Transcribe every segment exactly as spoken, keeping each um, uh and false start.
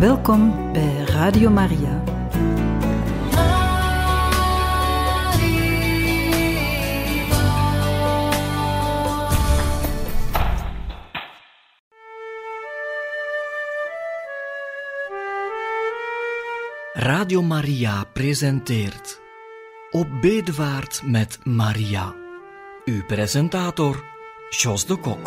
Welkom bij Radio Maria. Radio Maria presenteert Op bedevaart met Maria. Uw presentator, Jos de Kok.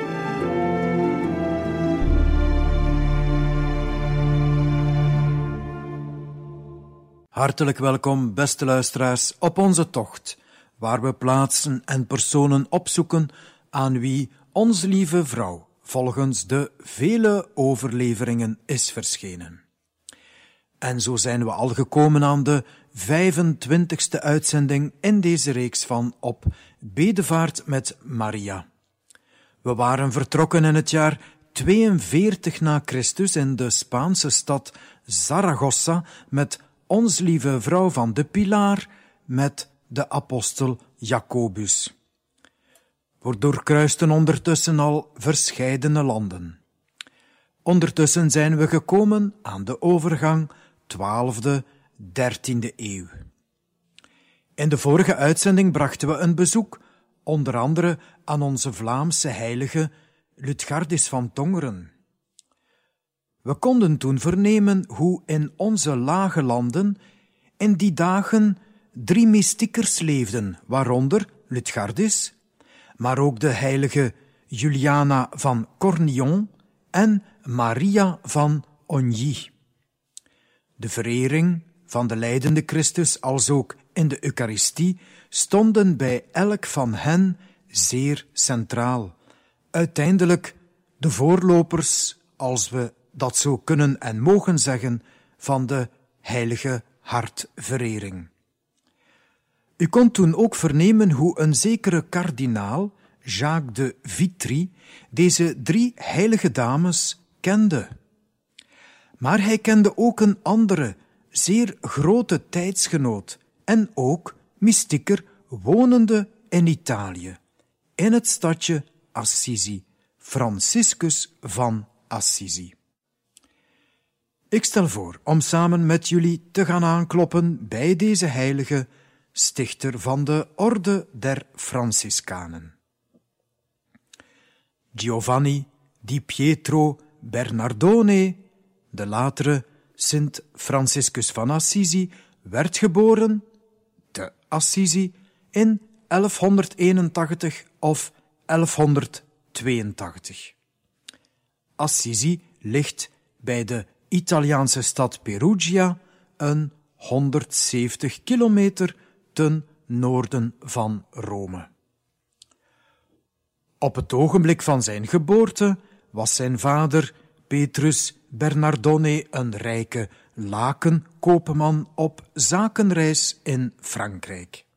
Hartelijk welkom, beste luisteraars, op onze tocht, waar we plaatsen en personen opzoeken aan wie onze lieve vrouw volgens de vele overleveringen is verschenen. En zo zijn we al gekomen aan de vijfentwintigste uitzending in deze reeks van Op bedevaart met Maria. We waren vertrokken in het jaar tweeënveertig na Christus in de Spaanse stad Zaragoza met ons lieve vrouw van de Pilaar, met de apostel Jacobus. We doorkruisten ondertussen al verscheidene landen. Ondertussen zijn we gekomen aan de overgang twaalfde, dertiende eeuw. In de vorige uitzending brachten we een bezoek, onder andere aan onze Vlaamse heilige Lutgardis van Tongeren. We konden toen vernemen hoe in onze lage landen in die dagen drie mystiekers leefden, waaronder Lutgardis, maar ook de heilige Juliana van Cornillon en Maria van Ogny. De verering van de lijdende Christus, als ook in de Eucharistie, stonden bij elk van hen zeer centraal. Uiteindelijk de voorlopers, als we dat zo kunnen en mogen zeggen, van de heilige hartverering. U kon toen ook vernemen hoe een zekere kardinaal, Jacques de Vitry, deze drie heilige dames kende. Maar hij kende ook een andere, zeer grote tijdsgenoot en ook mystieker wonende in Italië, in het stadje Assisi, Franciscus van Assisi. Ik stel voor om samen met jullie te gaan aankloppen bij deze heilige, stichter van de Orde der Franciscanen. Giovanni di Pietro Bernardone, de latere Sint Franciscus van Assisi, werd geboren te Assisi in elfhonderdeenentachtig of elfhonderdtweeëntachtig. Assisi ligt bij de Italiaanse stad Perugia, een honderdzeventig kilometer ten noorden van Rome. Op het ogenblik van zijn geboorte was zijn vader Petrus Bernardone een rijke lakenkoopman op zakenreis in Frankrijk.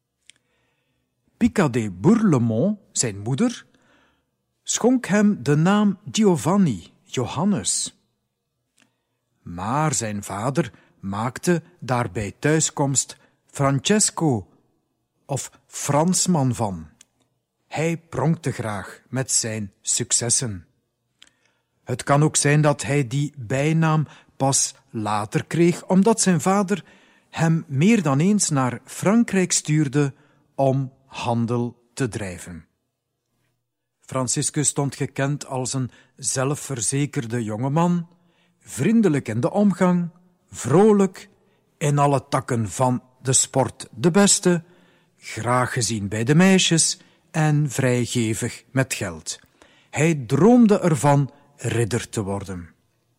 Pica de Bourlemont, zijn moeder, schonk hem de naam Giovanni, Johannes. Maar zijn vader maakte daar bij thuiskomst Francesco of Fransman van. Hij pronkte graag met zijn successen. Het kan ook zijn dat hij die bijnaam pas later kreeg, omdat zijn vader hem meer dan eens naar Frankrijk stuurde om handel te drijven. Franciscus stond gekend als een zelfverzekerde jongeman, vriendelijk in de omgang, vrolijk, in alle takken van de sport de beste, graag gezien bij de meisjes en vrijgevig met geld. Hij droomde ervan ridder te worden.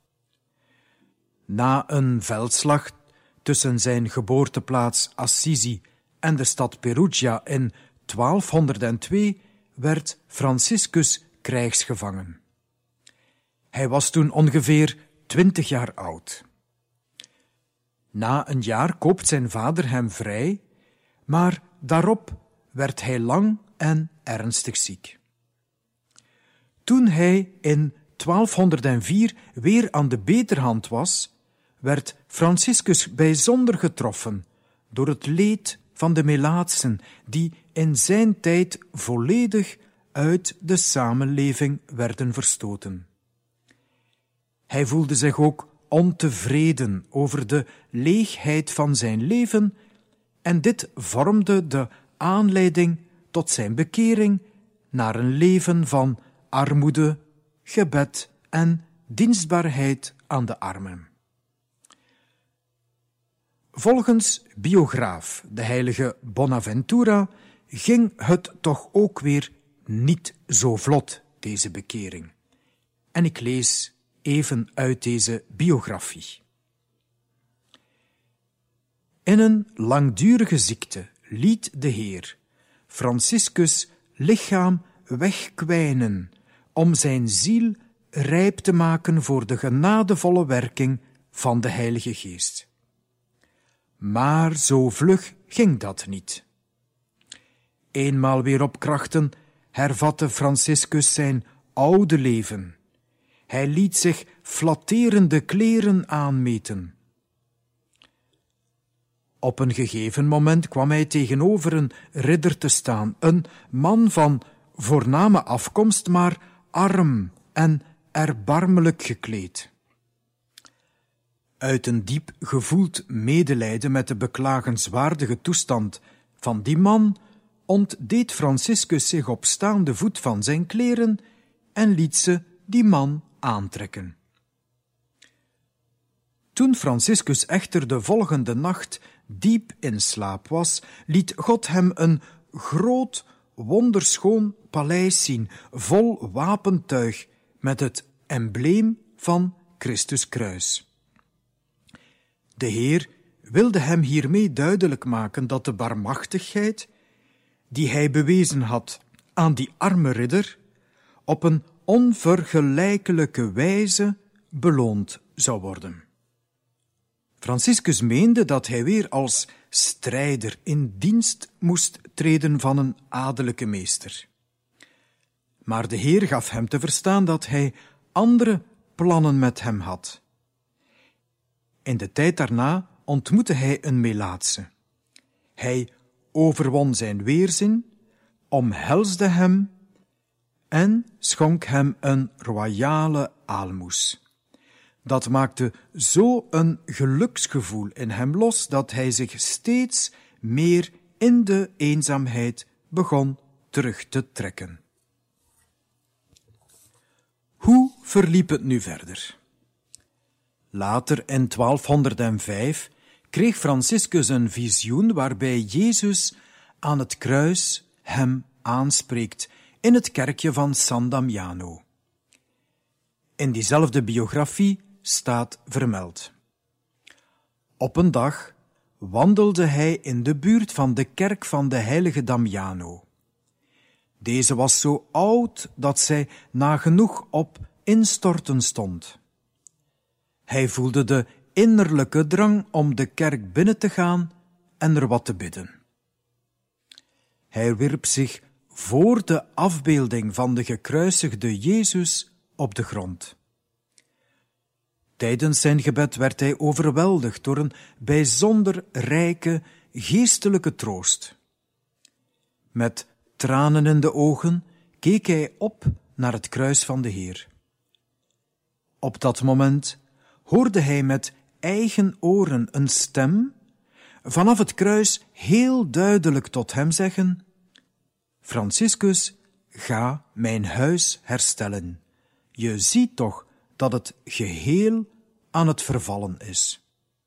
Na een veldslag tussen zijn geboorteplaats Assisi en de stad Perugia in twaalfhonderdtwee werd Franciscus krijgsgevangen. Hij was toen ongeveer twintig jaar oud. Na een jaar koopt zijn vader hem vrij, maar daarop werd hij lang en ernstig ziek. Toen hij in twaalfhonderdvier weer aan de beterhand was, werd Franciscus bijzonder getroffen door het leed van de melaatsen die in zijn tijd volledig uit de samenleving werden verstoten. Hij voelde zich ook ontevreden over de leegheid van zijn leven en dit vormde de aanleiding tot zijn bekering naar een leven van armoede, gebed en dienstbaarheid aan de armen. Volgens biograaf de heilige Bonaventura ging het toch ook weer niet zo vlot, deze bekering. En ik lees even uit deze biografie. In een langdurige ziekte liet de Heer Franciscus lichaam wegkwijnen om zijn ziel rijp te maken voor de genadevolle werking van de Heilige Geest. Maar zo vlug ging dat niet. Eenmaal weer op krachten hervatte Franciscus zijn oude leven. Hij liet zich flatterende kleren aanmeten. Op een gegeven moment kwam hij tegenover een ridder te staan, een man van voorname afkomst, maar arm en erbarmelijk gekleed. Uit een diep gevoeld medelijden met de beklagenswaardige toestand van die man ontdeed Franciscus zich op staande voet van zijn kleren en liet ze die man aantrekken. Toen Franciscus echter de volgende nacht diep in slaap was, liet God hem een groot, wonderschoon paleis zien, vol wapentuig met het embleem van Christus kruis. De Heer wilde hem hiermee duidelijk maken dat de barmachtigheid die hij bewezen had aan die arme ridder op een onvergelijkelijke wijze beloond zou worden. Franciscus meende dat hij weer als strijder in dienst moest treden van een adellijke meester. Maar de Heer gaf hem te verstaan dat hij andere plannen met hem had. In de tijd daarna ontmoette hij een Melaatse. Hij overwon zijn weerzin, omhelsde hem en schonk hem een royale aalmoes. Dat maakte zo een geluksgevoel in hem los dat hij zich steeds meer in de eenzaamheid begon terug te trekken. Hoe verliep het nu verder? Later in twaalfhonderdvijf kreeg Franciscus een visioen waarbij Jezus aan het kruis hem aanspreekt in het kerkje van San Damiano. In diezelfde biografie staat vermeld: op een dag wandelde hij in de buurt van de kerk van de heilige Damiano. Deze was zo oud dat zij nagenoeg op instorten stond. Hij voelde de innerlijke drang om de kerk binnen te gaan en er wat te bidden. Hij wierp zich voor de afbeelding van de gekruisigde Jezus op de grond. Tijdens zijn gebed werd hij overweldigd door een bijzonder rijke geestelijke troost. Met tranen in de ogen keek hij op naar het kruis van de Heer. Op dat moment hoorde hij met eigen oren een stem vanaf het kruis heel duidelijk tot hem zeggen: Franciscus, ga mijn huis herstellen. Je ziet toch dat het geheel aan het vervallen is.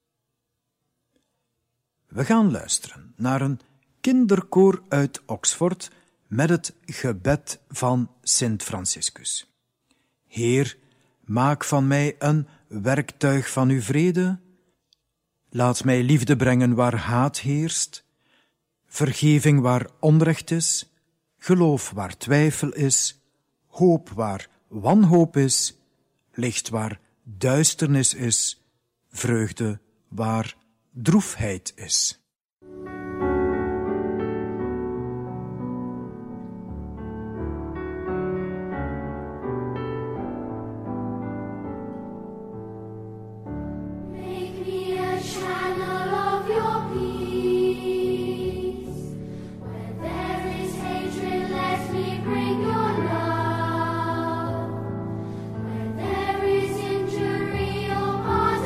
We gaan luisteren naar een kinderkoor uit Oxford met het gebed van Sint Franciscus. Heer, maak van mij een werktuig van uw vrede. Laat mij liefde brengen waar haat heerst, vergeving waar onrecht is, geloof waar twijfel is, hoop waar wanhoop is, licht waar duisternis is, vreugde waar droefheid is. Pause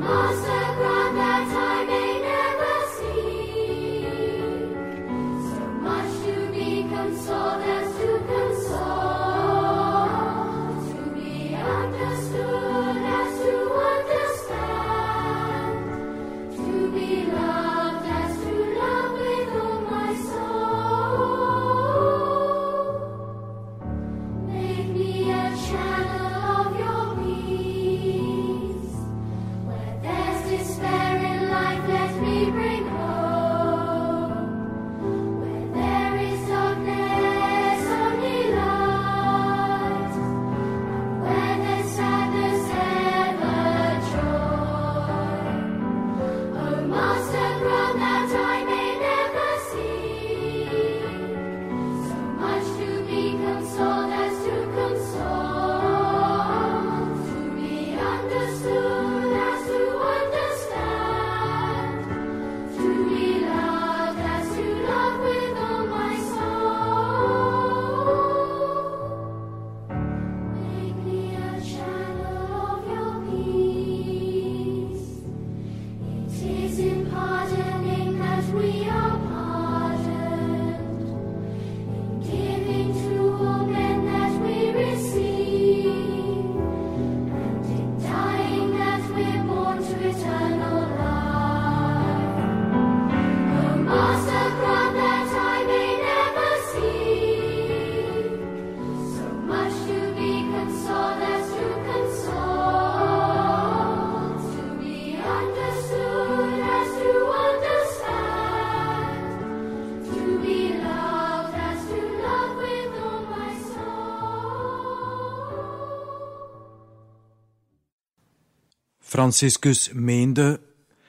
Franciscus meende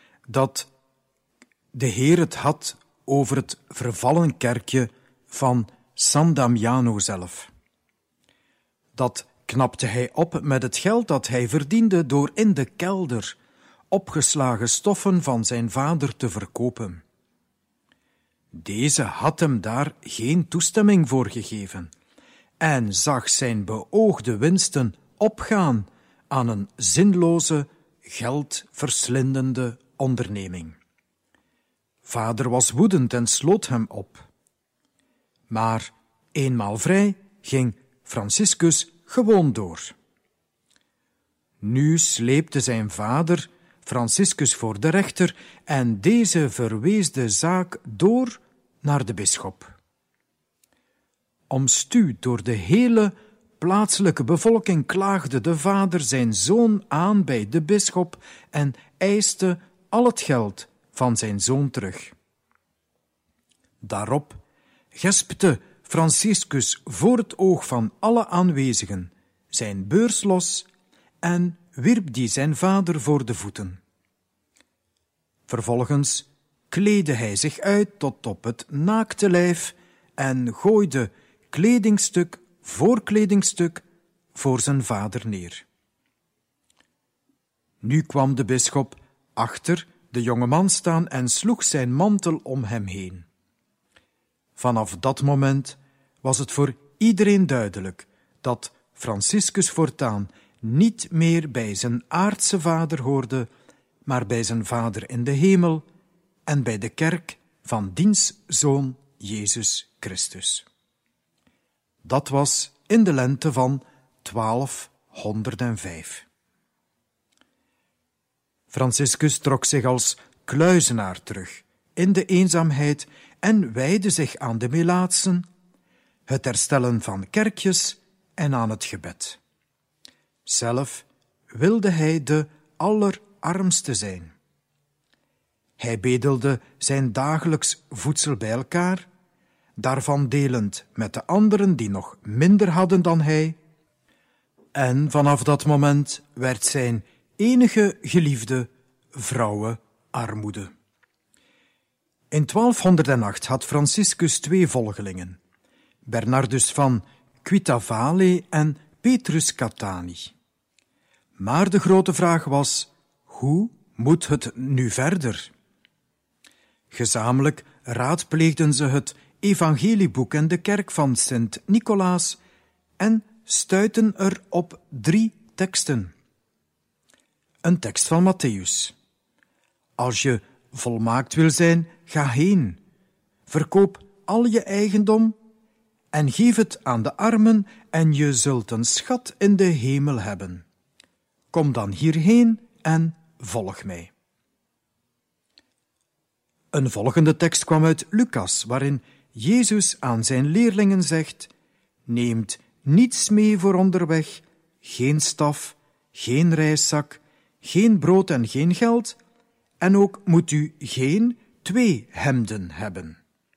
dat de Heer het had over het vervallen kerkje van San Damiano zelf. Dat knapte hij op met het geld dat hij verdiende door in de kelder opgeslagen stoffen van zijn vader te verkopen. Deze had hem daar geen toestemming voor gegeven en zag zijn beoogde winsten opgaan aan een zinloze, geldverslindende onderneming. Vader was woedend en sloot hem op. Maar eenmaal vrij ging Franciscus gewoon door. Nu sleepte zijn vader Franciscus voor de rechter en deze verwees de zaak door naar de bisschop. Omstuwd door de hele plaatselijke bevolking klaagde de vader zijn zoon aan bij de bisschop en eiste al het geld van zijn zoon terug. Daarop gespte Franciscus voor het oog van alle aanwezigen zijn beurs los en wierp die zijn vader voor de voeten. Vervolgens kleedde hij zich uit tot op het naakte lijf en gooide kledingstuk voor kledingstuk voor zijn vader neer. Nu kwam de bisschop achter de jonge man staan en sloeg zijn mantel om hem heen. Vanaf dat moment was het voor iedereen duidelijk dat Franciscus voortaan niet meer bij zijn aardse vader hoorde, maar bij zijn vader in de hemel en bij de kerk van diens zoon Jezus Christus. Dat was in de lente van twaalfhonderdvijf. Franciscus trok zich als kluizenaar terug in de eenzaamheid en wijdde zich aan de melaatsen, het herstellen van kerkjes en aan het gebed. Zelf wilde hij de allerarmste zijn. Hij bedelde zijn dagelijks voedsel bij elkaar, daarvan delend met de anderen die nog minder hadden dan hij, en vanaf dat moment werd zijn enige geliefde vrouwen armoede. In twaalfhonderdacht had Franciscus twee volgelingen, Bernardus van Quitavale en Petrus Catani. Maar de grote vraag was, hoe moet het nu verder? Gezamenlijk raadpleegden ze het evangelieboek en de kerk van Sint Nicolaas en stuitten er op drie teksten. Een tekst van Matthäus. Als je volmaakt wil zijn, ga heen. Verkoop al je eigendom en geef het aan de armen en je zult een schat in de hemel hebben. Kom dan hierheen en volg mij. Een volgende tekst kwam uit Lucas, waarin Jezus aan zijn leerlingen zegt: neemt niets mee voor onderweg, geen staf, geen reiszak, geen brood en geen geld, en ook moet u geen twee hemden hebben.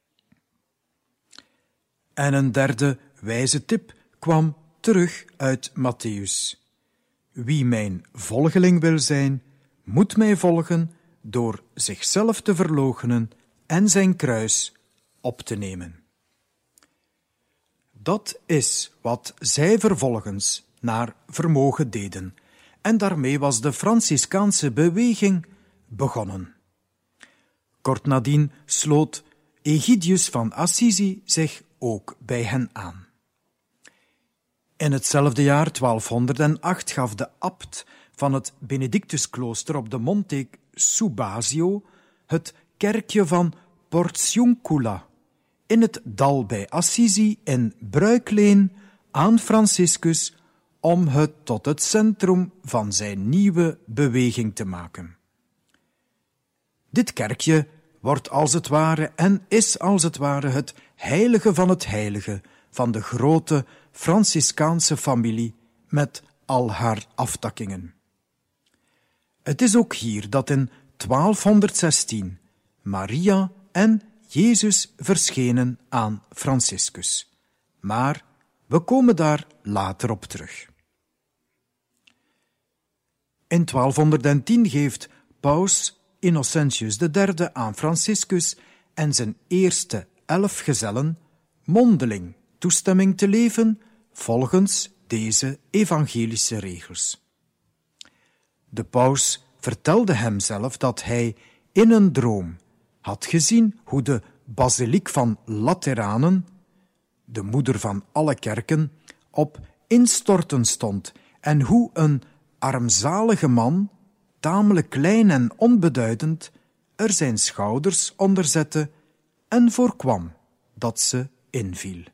En een derde wijze tip kwam terug uit Matthäus. Wie mijn volgeling wil zijn, moet mij volgen door zichzelf te verloochenen en zijn kruis op te nemen. Dat is wat zij vervolgens naar vermogen deden, en daarmee was de Franciscaanse beweging begonnen. Kort nadien sloot Egidius van Assisi zich ook bij hen aan. In hetzelfde jaar twaalfhonderdacht gaf de abt van het Benedictusklooster op de Monte Subasio het kerkje van Porciuncula in het dal bij Assisi in bruikleen aan Franciscus om het tot het centrum van zijn nieuwe beweging te maken. Dit kerkje wordt als het ware en is als het ware het heilige van het heilige van de grote Franciscaanse familie met al haar aftakkingen. Het is ook hier dat in twaalfhonderdzestien Maria en Jezus verschenen aan Franciscus. Maar we komen daar later op terug. In twaalfhonderdtien geeft paus Innocentius de derde aan Franciscus en zijn eerste elf gezellen mondeling toestemming te leven volgens deze evangelische regels. De paus vertelde hem zelf dat hij in een droom had gezien hoe de basiliek van Lateranen, de moeder van alle kerken, op instorten stond en hoe een armzalige man, tamelijk klein en onbeduidend, er zijn schouders onder zette en voorkwam dat ze inviel.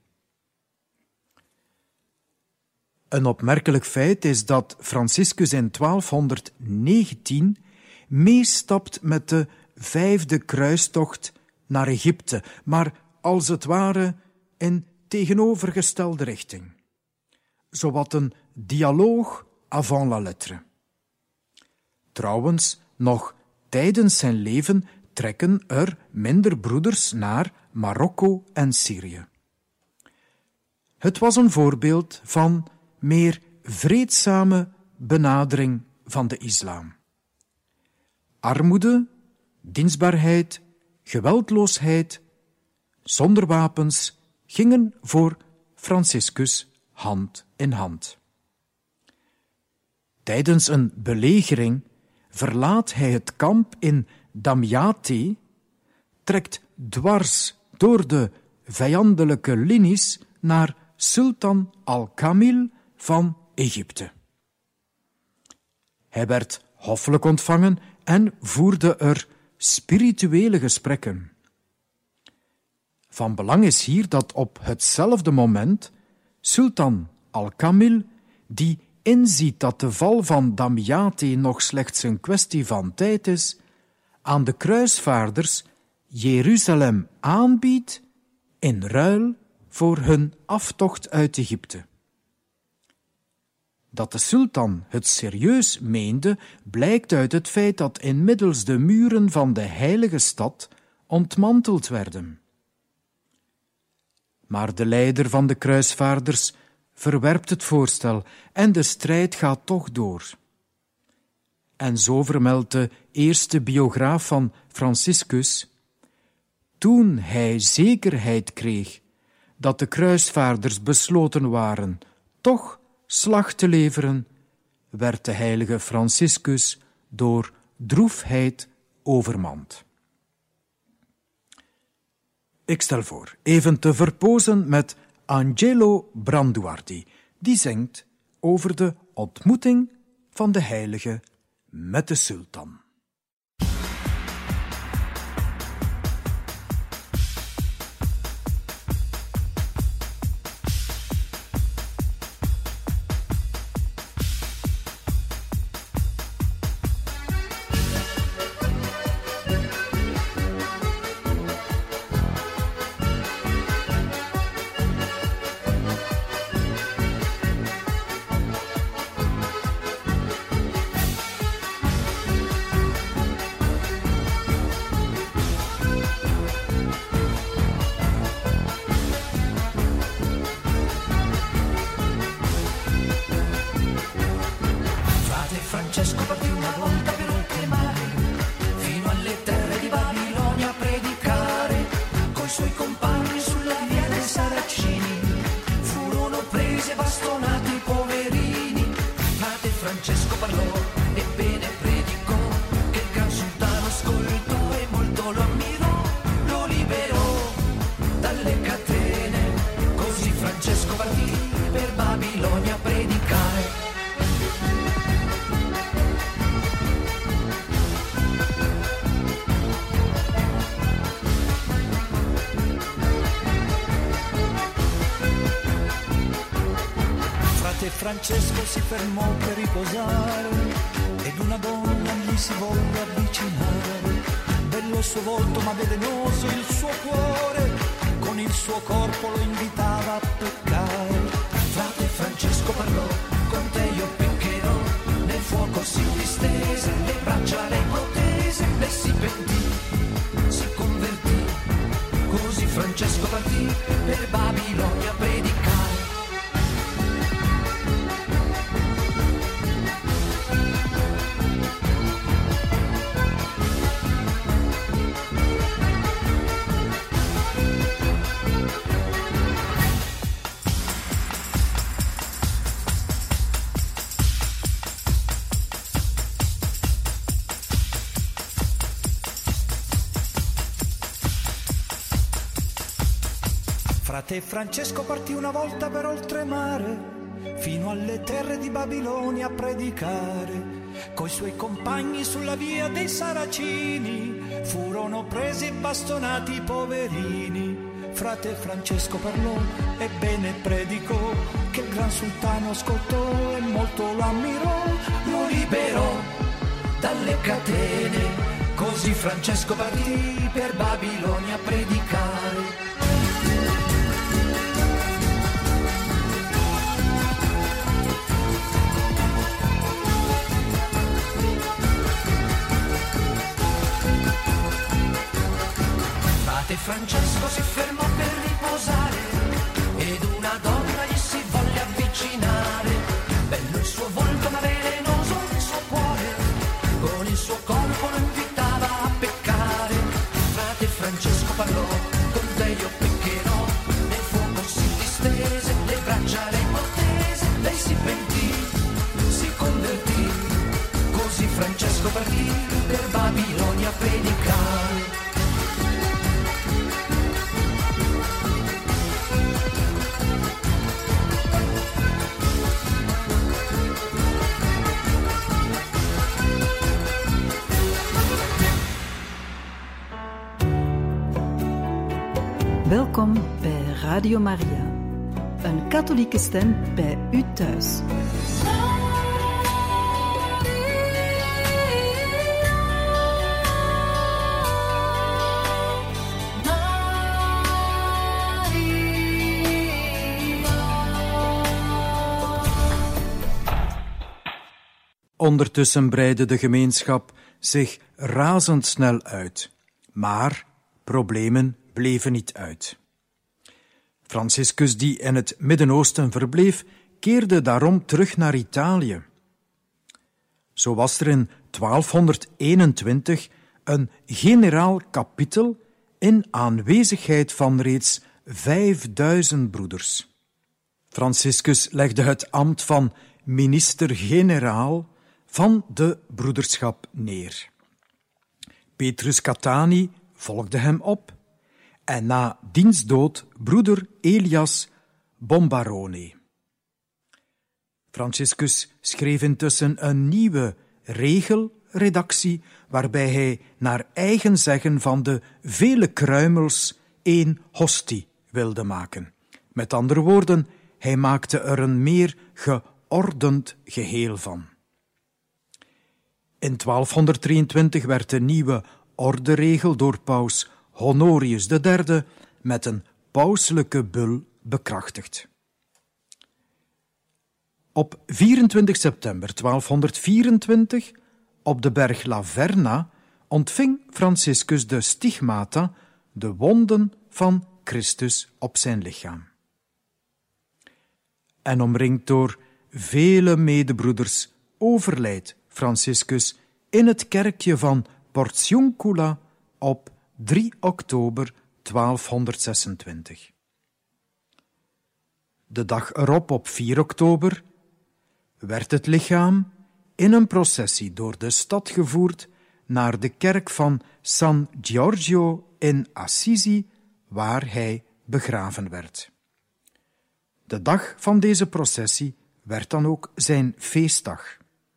Een opmerkelijk feit is dat Franciscus in twaalfhonderddegentien meestapt met de vijfde kruistocht naar Egypte, maar als het ware in tegenovergestelde richting. Zowat een dialoog avant la lettre. Trouwens, nog tijdens zijn leven trekken er minder broeders naar Marokko en Syrië. Het was een voorbeeld van meer vreedzame benadering van de islam. Armoede, dienstbaarheid, geweldloosheid, zonder wapens gingen voor Franciscus hand in hand. Tijdens een belegering verlaat hij het kamp in Damiate, trekt dwars door de vijandelijke linies naar Sultan al-Kamil van Egypte. Hij werd hoffelijk ontvangen en voerde er spirituele gesprekken. Van belang is hier dat op hetzelfde moment Sultan al-Kamil, die inziet dat de val van Damiate nog slechts een kwestie van tijd is, aan de kruisvaarders Jeruzalem aanbiedt in ruil voor hun aftocht uit Egypte. Dat de sultan het serieus meende, blijkt uit het feit dat inmiddels de muren van de heilige stad ontmanteld werden. Maar de leider van de kruisvaarders verwerpt het voorstel en de strijd gaat toch door. En zo vermeldt de eerste biograaf van Franciscus: toen hij zekerheid kreeg dat de kruisvaarders besloten waren toch slag te leveren, werd de heilige Franciscus door droefheid overmand. Ik stel voor even te verpozen met Angelo Branduardi, die zingt over de ontmoeting van de heilige met de sultan. Francesco partì una volta per oltremare, fino alle terre di Babilonia a predicare, coi suoi compagni sulla via dei Saracini, furono presi e bastonati i poverini. Frate Francesco parlò e bene predicò, che il gran sultano ascoltò e molto lo ammirò, lo liberò dalle catene, così Francesco partì per Babilonia a predicare. Francesco si fermò per riposare ed una donna gli si volle avvicinare. Bello il suo volto ma velenoso il suo cuore, con il suo corpo lo invitava a peccare. Frate Francesco parlò, con te io peccherò, nel fuoco si distese, le braccia le protese, lei si pentì, si convertì, così Francesco partì per Babilonia a predicare. Frate Francesco partì una volta per oltremare, fino alle terre di Babilonia a predicare, coi suoi compagni sulla via dei Saracini, furono presi e bastonati i poverini. Frate Francesco parlò e bene predicò, che il gran sultano ascoltò e molto lo ammirò, lo liberò dalle catene, così Francesco partì per Babilonia a predicare. Francesco si fermò per riposare ed una donna gli si volle avvicinare. Bello il suo volto ma velenoso il suo cuore, con il suo corpo lo invitava a peccare. Frate Francesco parlò, con te io peccherò, nel fuoco si distese, le braccia le protese, lei si pentì, si convertì, così Francesco partì per Babilonia a predicare. Welkom bij Radio Maria, een katholieke stem bij u thuis. Ondertussen breidde de gemeenschap zich razendsnel uit, maar problemen bleven niet uit. Franciscus, die in het Midden-Oosten verbleef, keerde daarom terug naar Italië. Zo was er in twaalfhonderdeenentwintig een generaal kapitel in aanwezigheid van reeds vijfduizend broeders. Franciscus legde het ambt van minister-generaal van de broederschap neer. Petrus Catani volgde hem op en na diens dood broeder Elias Bombarone. Franciscus schreef intussen een nieuwe regelredactie waarbij hij naar eigen zeggen van de vele kruimels één hostie wilde maken. Met andere woorden, hij maakte er een meer geordend geheel van. In twaalfhonderddrieëntwintig werd de nieuwe orderegel door paus Honorius de derde met een pauselijke bul bekrachtigd. Op vierentwintig september twaalfhonderdvierentwintig, op de berg La Verna, ontving Franciscus de stigmata, de wonden van Christus op zijn lichaam. En omringd door vele medebroeders overlijdt Franciscus in het kerkje van Porciuncula op drie oktober twaalfhonderdzesentwintig. De dag erop, op vier oktober, werd het lichaam in een processie door de stad gevoerd naar de kerk van San Giorgio in Assisi, waar hij begraven werd. De dag van deze processie werd dan ook zijn feestdag.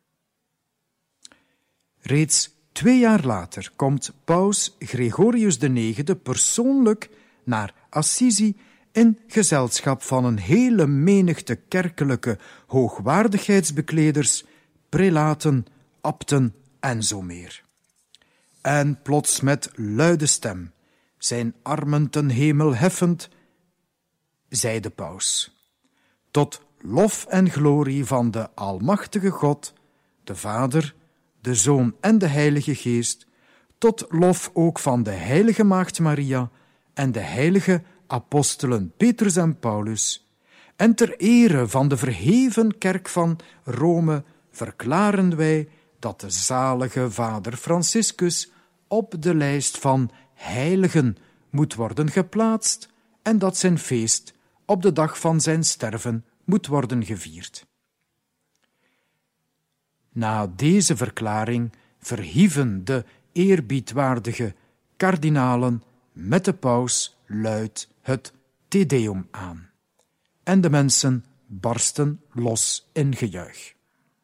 Reeds twee jaar later komt paus Gregorius de negende persoonlijk naar Assisi in gezelschap van een hele menigte kerkelijke hoogwaardigheidsbekleders, prelaten, abten en zo meer. En plots met luide stem, zijn armen ten hemel heffend, zei de paus: tot lof en glorie van de almachtige God, de Vader, de Zoon en de Heilige Geest, tot lof ook van de heilige Maagd Maria en de heilige apostelen Petrus en Paulus, en ter ere van de verheven kerk van Rome verklaren wij dat de zalige vader Franciscus op de lijst van heiligen moet worden geplaatst en dat zijn feest op de dag van zijn sterven moet worden gevierd. Na deze verklaring verhieven de eerbiedwaardige kardinalen met de paus luid het Te Deum aan. En de mensen barsten los in gejuich.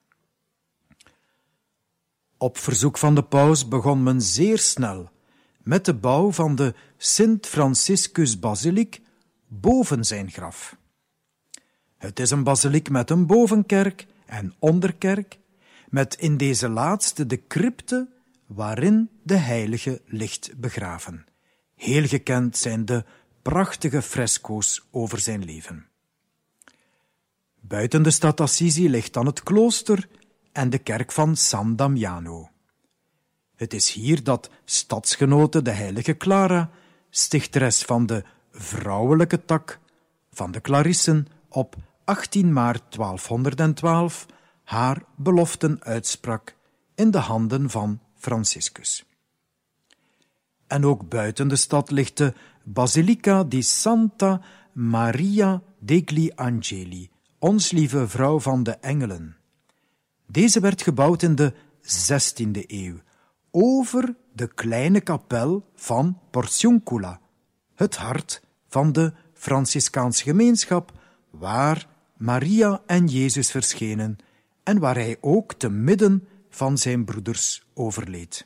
Op verzoek van de paus begon men zeer snel met de bouw van de Sint-Franciscus-basiliek boven zijn graf. Het is een basiliek met een bovenkerk en onderkerk, met in deze laatste de crypte waarin de heilige ligt begraven. Heel gekend zijn de prachtige fresco's over zijn leven. Buiten de stad Assisi ligt dan het klooster en de kerk van San Damiano. Het is hier dat stadsgenote de heilige Clara, stichteres van de vrouwelijke tak van de Clarissen, op achttien maart twaalfhonderdtwaalf haar beloften uitsprak in de handen van Franciscus. En ook buiten de stad ligt de Basilica di Santa Maria degli Angeli, ons lieve vrouw van de engelen. Deze werd gebouwd in de zestiende eeuw, over de kleine kapel van Porciuncula, het hart van de Franciscaanse gemeenschap, waar Maria en Jezus verschenen en waar hij ook te midden van zijn broeders overleed.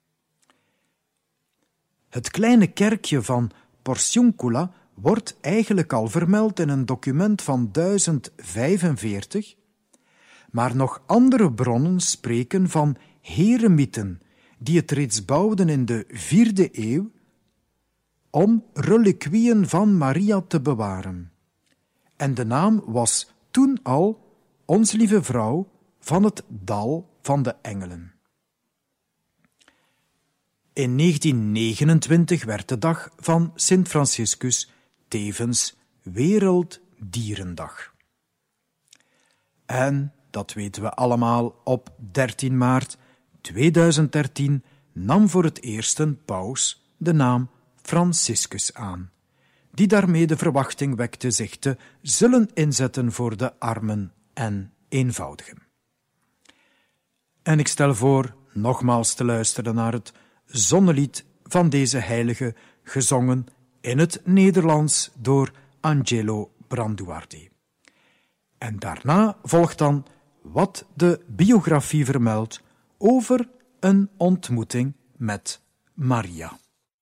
Het kleine kerkje van Porciuncula wordt eigenlijk al vermeld in een document van duizend vijfenveertig, maar nog andere bronnen spreken van heremieten die het reeds bouwden in de vierde eeuw om reliquieën van Maria te bewaren. En de naam was toen al Ons Lieve Vrouw van het Dal van de Engelen. In negentien negenentwintig werd de dag van Sint Franciscus tevens Werelddierendag. En, dat weten we allemaal, op dertien maart tweeduizend dertien nam voor het eerst een paus de naam Franciscus aan, die daarmee de verwachting wekte zich te zullen inzetten voor de armen en eenvoudigen. En ik stel voor nogmaals te luisteren naar het zonnelied van deze heilige, gezongen in het Nederlands door Angelo Branduardi. En daarna volgt dan wat de biografie vermeldt over een ontmoeting met Maria.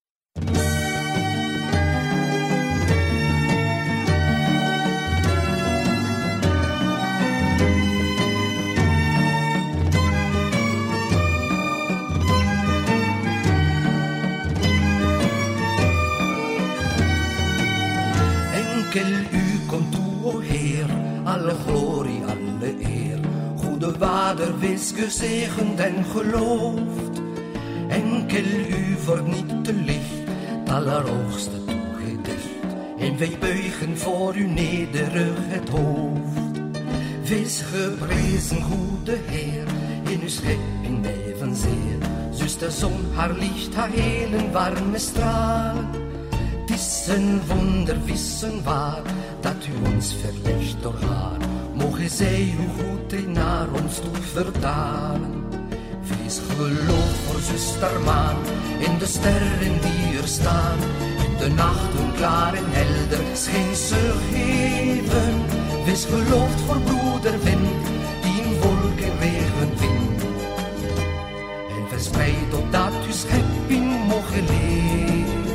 Enkel u komt toe, o Heer, alle glorie, alle eer. Goede Vader, wees gezegend en geloofd. Enkel u wordt niet te licht, het allerhoogste toegedicht. En wij buigen voor u nederig het hoofd. Wees geprezen, goede Heer, in uw schepping evenzeer. Zus de zon haar licht, haar helen warme stralen. Het is een wonder, wissen waar, dat u ons verlicht door haar. Mogen zij uw goedheid naar ons toe vertalen. Wees geloof voor zuster maan, in de sterren die er staan. In de nachten klaar en helder scheen ze geven. Wees geloof voor broeder wind, die in wolken regen vindt. En verspreid opdat uw schepping mogen leven.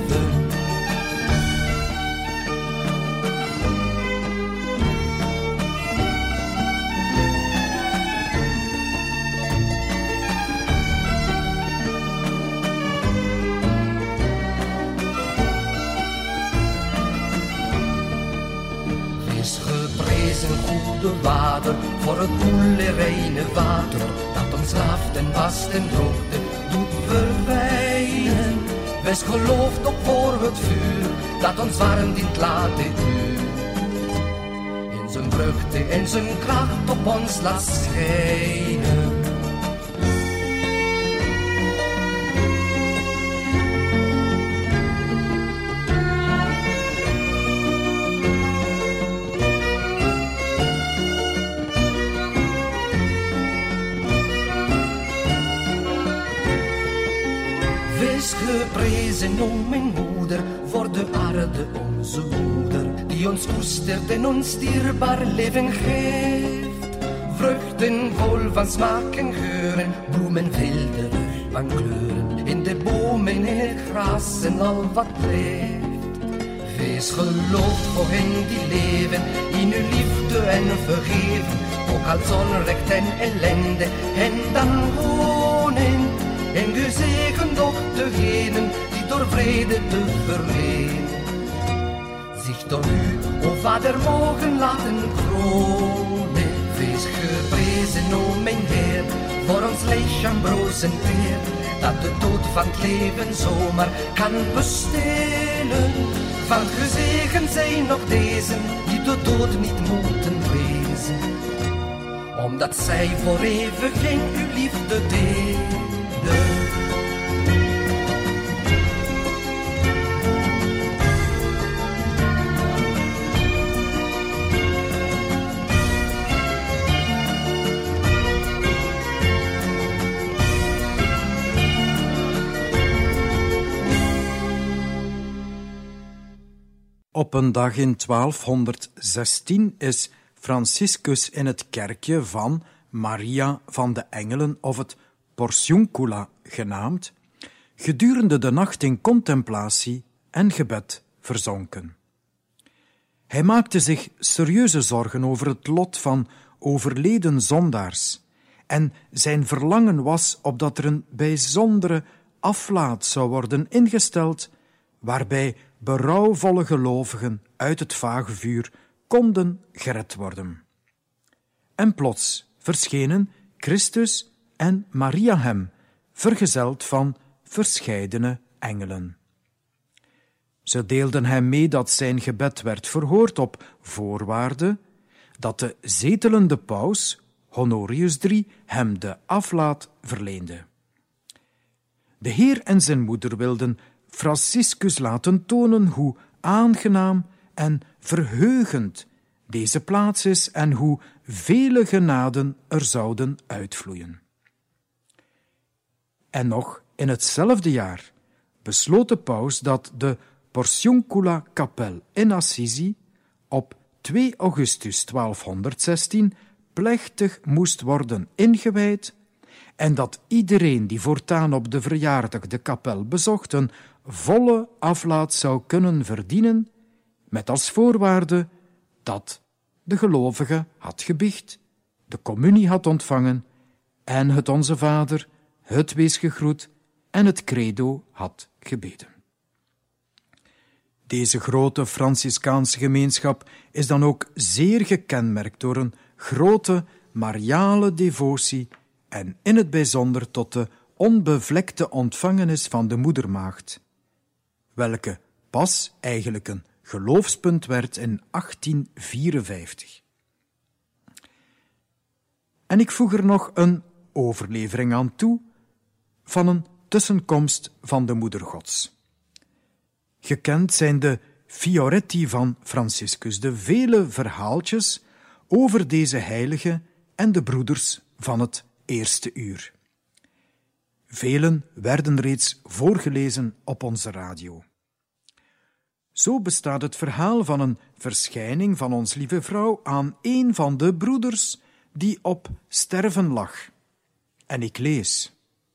Goede Vader, voor het koele reine water, dat ons laft en wast en droogte doet verwijnen. Wees geloofd op voor het vuur, dat ons warmt in het late uur. In zijn vreugde en zijn kracht op ons laat schijnen. Geprezen, o mijn moeder, voor de aarde onze moeder, die ons koestert en ons dierbaar leven geeft. Vruchten vol van smaak en geuren, bloemen wilderig van kleuren, in de bomen, in het gras en al wat leeft. Wees geloof voor hen die leven, in uw liefde en vergeven, ook al zonrecht en ellende, en dan wonen. En gezegend ook degenen die door vrede te verleen zich door u, o Vader, mogen laten kronen. Wees geprezen, o mijn Heer, voor ons lichaam broos en teer, dat de dood van het leven zomaar kan bestelen. Want gezegend zijn nog deze die de dood niet moeten vrezen, omdat zij voor eeuwig in uw liefde delen. Op een dag in twaalfhonderdzestien is Franciscus in het kerkje van Maria van de Engelen, of het Porciuncula genaamd, gedurende de nacht in contemplatie en gebed verzonken. Hij maakte zich serieuze zorgen over het lot van overleden zondaars en zijn verlangen was opdat er een bijzondere aflaat zou worden ingesteld waarbij berouwvolle gelovigen uit het vagevuur konden gered worden. En plots verschenen Christus en Maria hem, vergezeld van verscheidene engelen. Ze deelden hem mee dat zijn gebed werd verhoord op voorwaarde dat de zetelende paus, Honorius de derde, hem de aflaat verleende. De Heer en zijn moeder wilden Franciscus laten tonen hoe aangenaam en verheugend deze plaats is en hoe vele genaden er zouden uitvloeien. En nog in hetzelfde jaar besloot de paus dat de Porciuncula-kapel in Assisi op twee augustus twaalfhonderdzestien plechtig moest worden ingewijd en dat iedereen die voortaan op de verjaardag de kapel bezocht een volle aflaat zou kunnen verdienen, met als voorwaarde dat de gelovige had gebiecht, de communie had ontvangen en het Onze Vader, het Wees gegroet en het credo had gebeden. Deze grote Franciscaanse gemeenschap is dan ook zeer gekenmerkt door een grote mariale devotie en in het bijzonder tot de onbevlekte ontvangenis van de moedermaagd, welke pas eigenlijk een geloofspunt werd in achttien vierenvijftig. En ik voeg er nog een overlevering aan toe van een tussenkomst van de Moeder Gods. Gekend zijn de Fioretti van Franciscus, de vele verhaaltjes over deze heilige en de broeders van het eerste uur. Velen werden reeds voorgelezen op onze radio. Zo bestaat het verhaal van een verschijning van ons lieve vrouw aan een van de broeders die op sterven lag. En ik lees.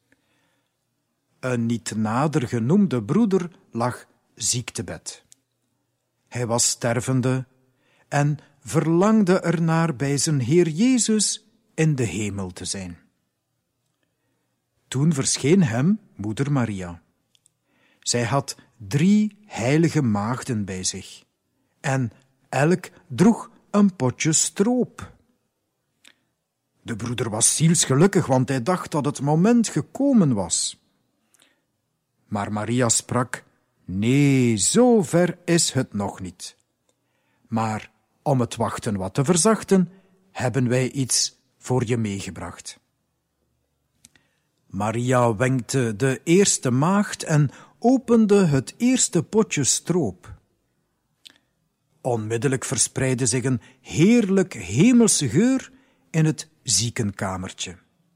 Een niet nader genoemde broeder lag ziek te bed. Hij was stervende en verlangde ernaar bij zijn Heer Jezus in de hemel te zijn. Toen verscheen hem moeder Maria. Zij had drie heilige maagden bij zich en elk droeg een potje stroop. De broeder was zielsgelukkig, want hij dacht dat het moment gekomen was. Maar Maria sprak, nee, zo ver is het nog niet. Maar om het wachten wat te verzachten, hebben wij iets voor je meegebracht. Maria wenkte de eerste maagd en opende het eerste potje stroop. Onmiddellijk verspreidde zich een heerlijk hemelse geur in het ziekenkamertje.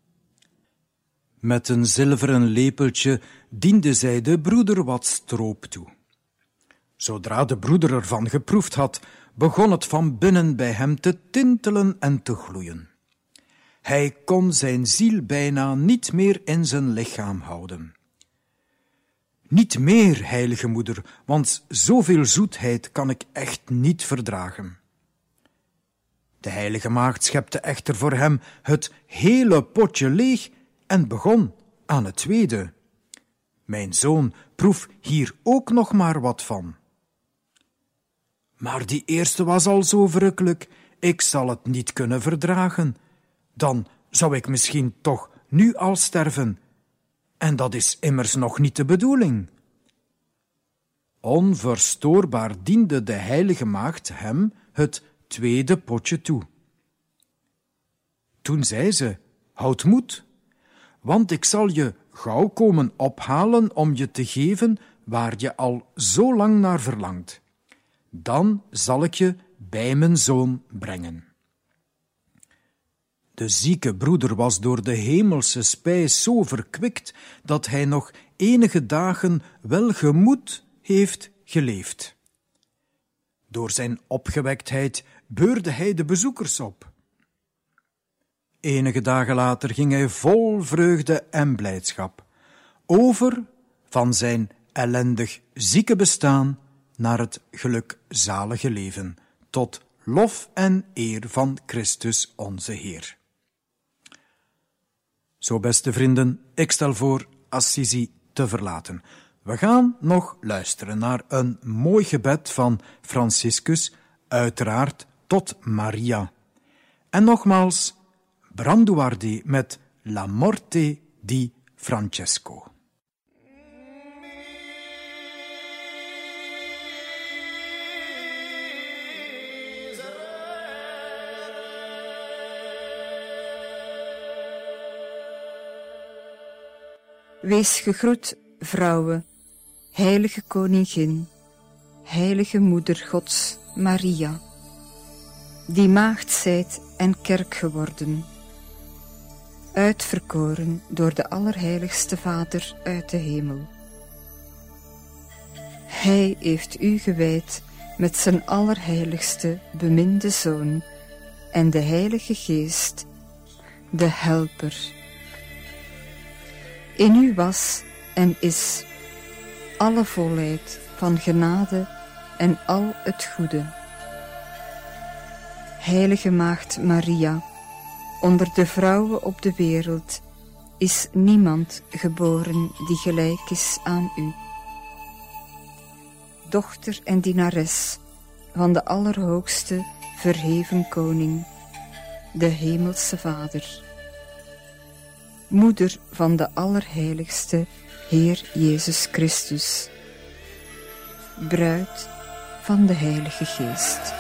Met een zilveren lepeltje diende zij de broeder wat stroop toe. Zodra de broeder ervan geproefd had, begon het van binnen bij hem te tintelen en te gloeien. Hij kon zijn ziel bijna niet meer in zijn lichaam houden. Niet meer, heilige moeder, want zoveel zoetheid kan ik echt niet verdragen. De heilige maagd schepte echter voor hem het hele potje leeg en begon aan het tweede. Mijn zoon, proef hier ook nog maar wat van. Maar die eerste was al zo verrukkelijk, ik zal het niet kunnen verdragen. Dan zou ik misschien toch nu al sterven. En dat is immers nog niet de bedoeling. Onverstoorbaar diende de heilige maagd hem het tweede potje toe. Toen zei ze, houd moed, want ik zal je gauw komen ophalen om je te geven waar je al zo lang naar verlangt. Dan zal ik je bij mijn zoon brengen. De zieke broeder was door de hemelse spijs zo verkwikt dat hij nog enige dagen welgemoed heeft geleefd. Door zijn opgewektheid beurde hij de bezoekers op. Enige dagen later ging hij vol vreugde en blijdschap over van zijn ellendig zieke bestaan naar het gelukzalige leven, tot lof en eer van Christus onze Heer. Zo, beste vrienden, ik stel voor Assisi te verlaten. We gaan nog luisteren naar een mooi gebed van Franciscus, uiteraard tot Maria. En nogmaals, Branduardi met La Morte di Francesco. Wees gegroet, vrouwen, heilige koningin, heilige moeder Gods, Maria, die maagd zijt en kerk geworden, uitverkoren door de Allerheiligste Vader uit de hemel. Hij heeft u gewijd met zijn allerheiligste beminde Zoon en de Heilige Geest, de Helper, In u was en is alle volheid van genade en al het goede. Heilige Maagd Maria, onder de vrouwen op de wereld is niemand geboren die gelijk is aan u. Dochter en dienares van de Allerhoogste verheven Koning, de Hemelse Vader. Moeder van de Allerheiligste Heer Jezus Christus. Bruid van de Heilige Geest.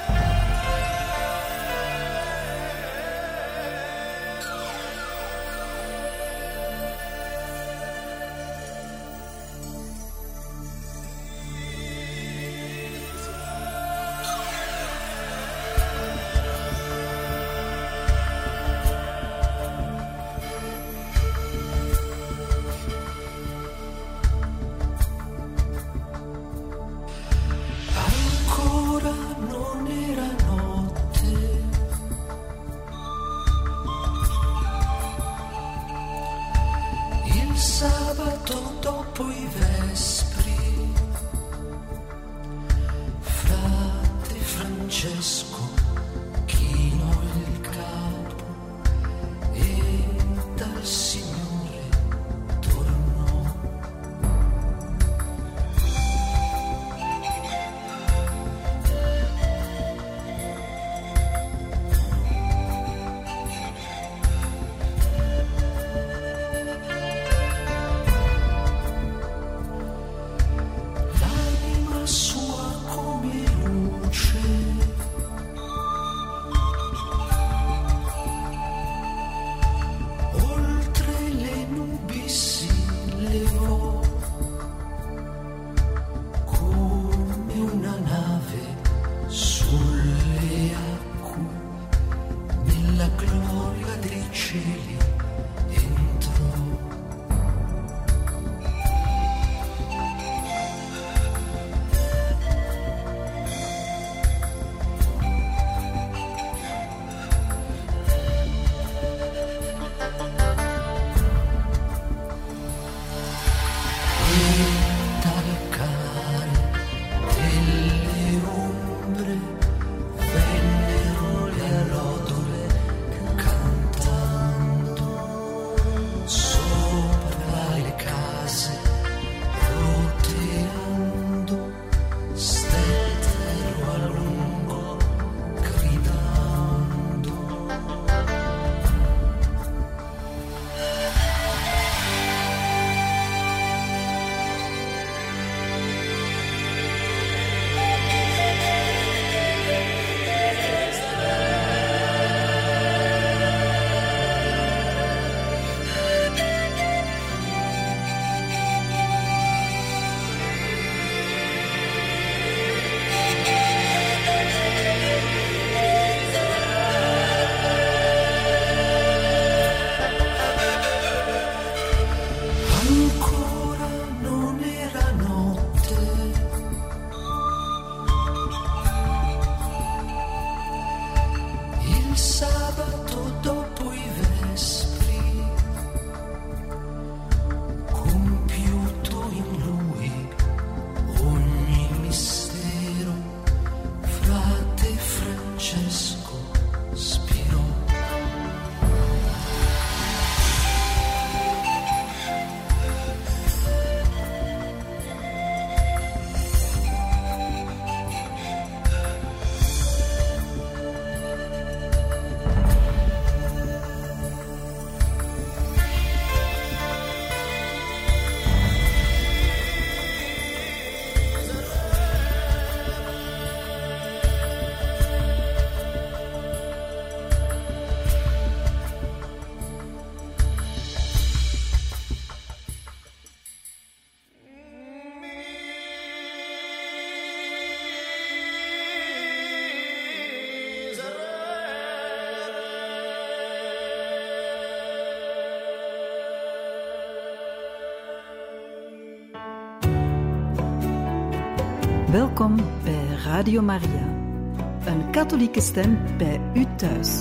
Sabato dopo i vespri, frate Francesco chinò il capo e dal Signore tornò. Welkom bij Radio Maria, een katholieke stem bij u thuis.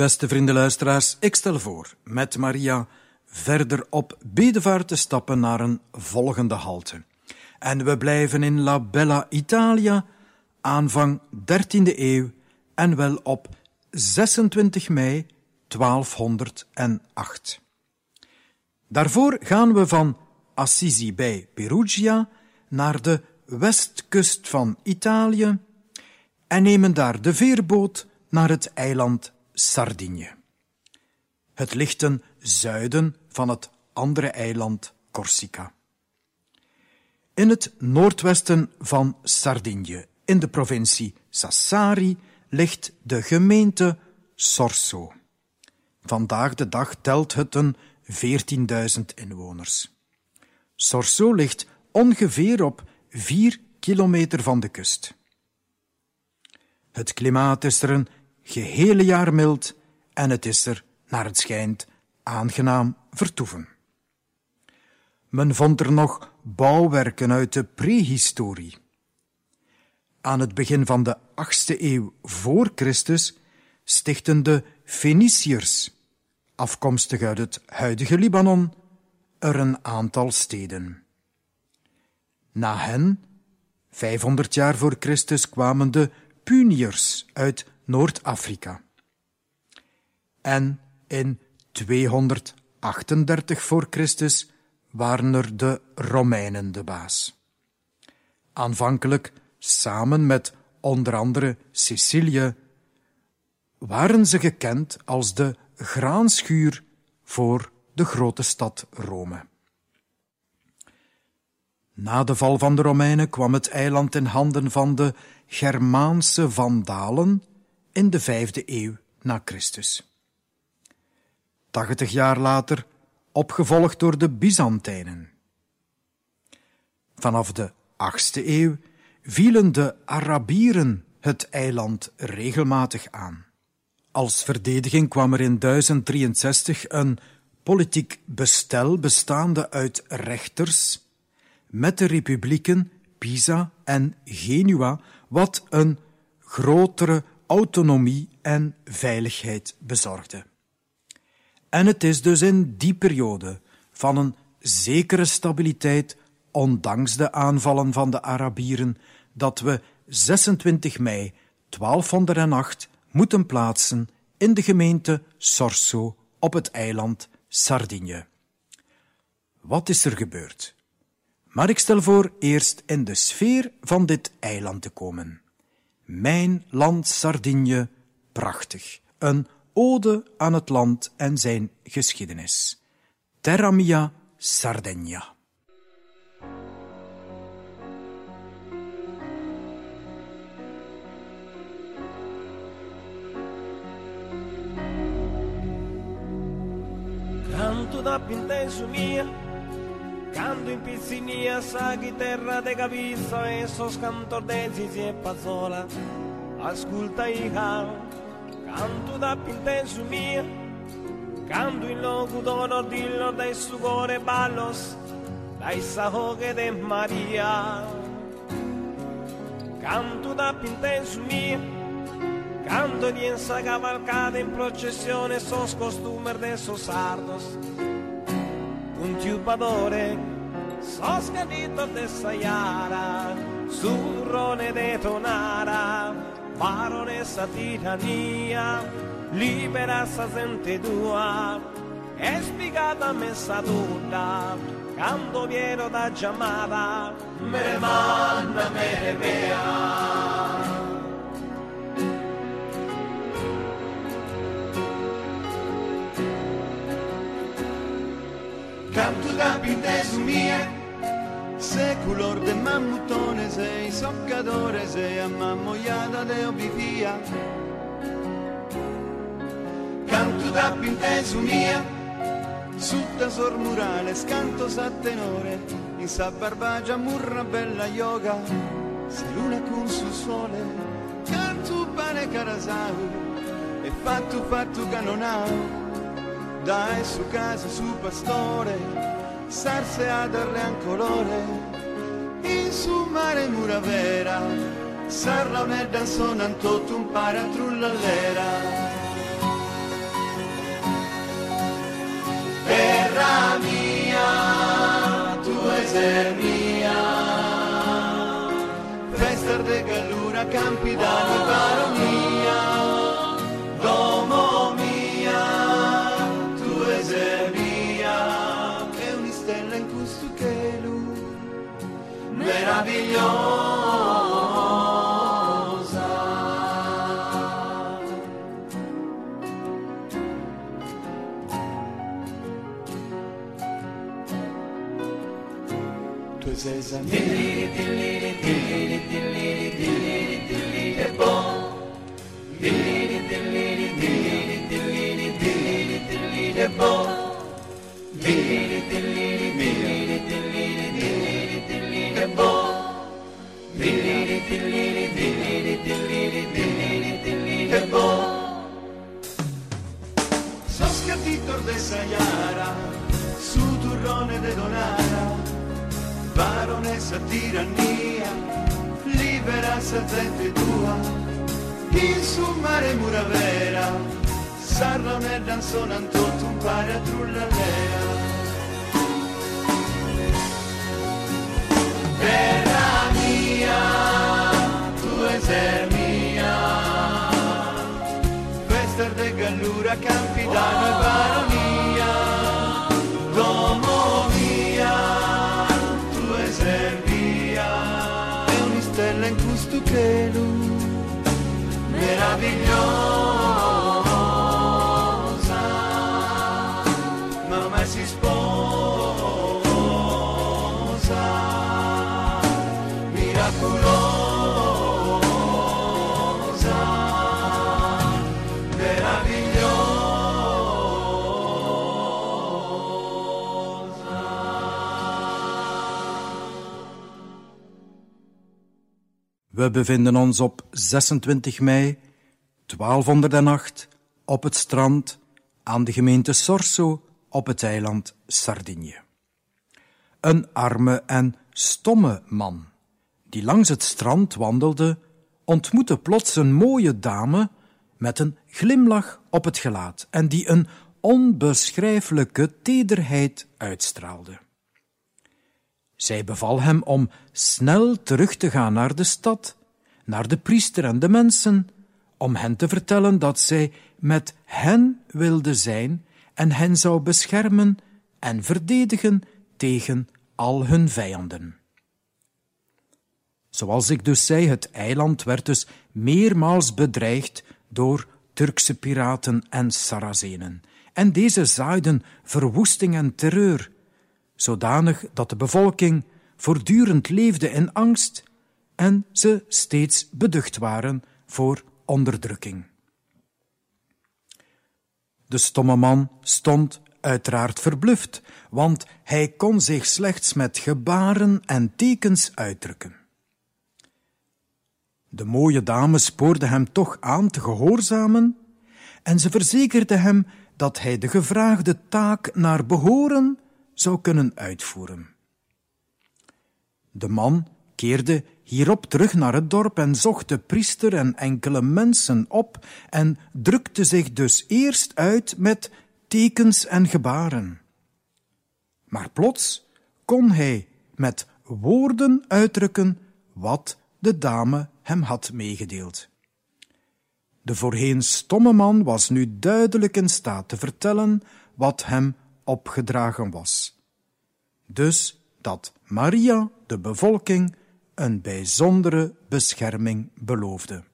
Beste vrienden luisteraars, ik stel voor met Maria verder op bedevaart te stappen naar een volgende halte. En we blijven in La Bella Italia, aanvang dertiende eeuw en wel op zesentwintig mei twaalfhonderdacht. Daarvoor gaan we van Assisi bij Perugia naar de westkust van Italië en nemen daar de veerboot naar het eiland Sardinië. Het ligt ten zuiden van het andere eiland Corsica. In het noordwesten van Sardinië, in de provincie Sassari, ligt de gemeente Sorso. Vandaag de dag telt het een veertienduizend inwoners. Sorso ligt ongeveer op vier kilometer van de kust. Het klimaat is er een gehele jaar mild en het is er, naar het schijnt, aangenaam vertoeven. Men vond er nog bouwwerken uit de prehistorie. Aan het begin van de achtste eeuw voor Christus stichtten de Feniciërs, afkomstig uit het huidige Libanon, er een aantal steden. Na hen, vijfhonderd jaar voor Christus, kwamen de Puniërs uit Noord-Afrika. En in tweehonderdachtendertig voor Christus waren er de Romeinen de baas. Aanvankelijk, samen met onder andere Sicilië, waren ze gekend als de graanschuur voor de grote stad Rome. Na de val van de Romeinen kwam het eiland in handen van de Germaanse Vandalen in de vijfde eeuw na Christus. Tachtig jaar later opgevolgd door de Byzantijnen. Vanaf de achtste eeuw vielen de Arabieren het eiland regelmatig aan. Als verdediging kwam er in duizend drieënzestig een politiek bestel bestaande uit rechters met de republieken Pisa en Genua, wat een grotere autonomie en veiligheid bezorgde. En het is dus in die periode van een zekere stabiliteit, ondanks de aanvallen van de Arabieren, dat we zesentwintig mei twaalfhonderdacht moeten plaatsen in de gemeente Sorso op het eiland Sardinië. Wat is er gebeurd? Maar ik stel voor eerst in de sfeer van dit eiland te komen. Mijn land Sardinië, prachtig. Een ode aan het land en zijn geschiedenis. Terra mia Sardegna. Canto da pintesu mia, canto in pizzi mia, sa chi terra de capizza e sos cantor de zizi e pazzola, ascolta i canto. Canto da pintesu mia, canto in locutor ordillo dai sugore ballos, dai sahoche de Maria. Canto da pintesu mia, canto di ensa cavalcata in processione sos costumer de sos sardos, un tiupadore, sos cadito de Sayara, surrone de Tonara, baronessa tirania, libera sa gente tua, è spiegata messa tutta, canto viero da chiamata, me manna me vea. Canto da pintesu mia, seculor de mammutone sei, soccadore sei, ammammoiata de obivia. Canto da pintesu mia, sutta sormurale, scanto sa tenore, in sa barbagia murra bella yoga, se luna con sul sole, canto pane carasau, e fatto fatto canonau. Dai su casa su pastore, sarse ad arrean colore, in su mare mura vera, sarra un'edda sonanto un para trullallera. essere mia. Festa de gallura, Campidano e baronia. Domo mia, tu essere mia. E una stella in questo cielo meravigliosa. Tu sei mia. Dilliri, dilliri, dilliri, dilliri, dilliri, dilliri, è buono. Dilliri, dilliri, dilliri, dilliri, dilliri, dilliri, è buono. Dilliri, dilliri, dilliri, dilliri, dilliri, dilliri, è buono. Dilliri, dilliri, dilliri, dilliri, dilliri, dilliri, è buono. So scattito de Sayara, su turrone de Donara, baronessa tirannia, libera settente tua, in su mare muravera, sarla nel danzone antotto un pare a trullalea. Terra mia, tu sei mia, festa de gallura, Campidano e baronia, domo mia, tu sei mia, e una stella in questo cielo meravigliosa, ma mai si sposa, miracolosa, meravigliosa. We bevinden ons op zesentwintig mei twaalfhonderdacht op het strand aan de gemeente Sorso op het eiland Sardinië. Een arme en stomme man die langs het strand wandelde, ontmoette plots een mooie dame met een glimlach op het gelaat en die een onbeschrijfelijke tederheid uitstraalde. Zij beval hem om snel terug te gaan naar de stad, naar de priester en de mensen, om hen te vertellen dat zij met hen wilde zijn en hen zou beschermen en verdedigen tegen al hun vijanden. Zoals ik dus zei, het eiland werd dus meermaals bedreigd door Turkse piraten en Sarazenen. En deze zaaiden verwoesting en terreur, zodanig dat de bevolking voortdurend leefde in angst en ze steeds beducht waren voor onderdrukking. De stomme man stond uiteraard verbluft, want hij kon zich slechts met gebaren en tekens uitdrukken. De mooie dame spoorde hem toch aan te gehoorzamen en ze verzekerde hem dat hij de gevraagde taak naar behoren zou kunnen uitvoeren. De man keerde hierop terug naar het dorp en zocht de priester en enkele mensen op en drukte zich dus eerst uit met tekens en gebaren. Maar plots kon hij met woorden uitdrukken wat de dame hem had meegedeeld. De voorheen stomme man was nu duidelijk in staat te vertellen wat hem opgedragen was. Dus dat Maria de bevolking een bijzondere bescherming beloofde.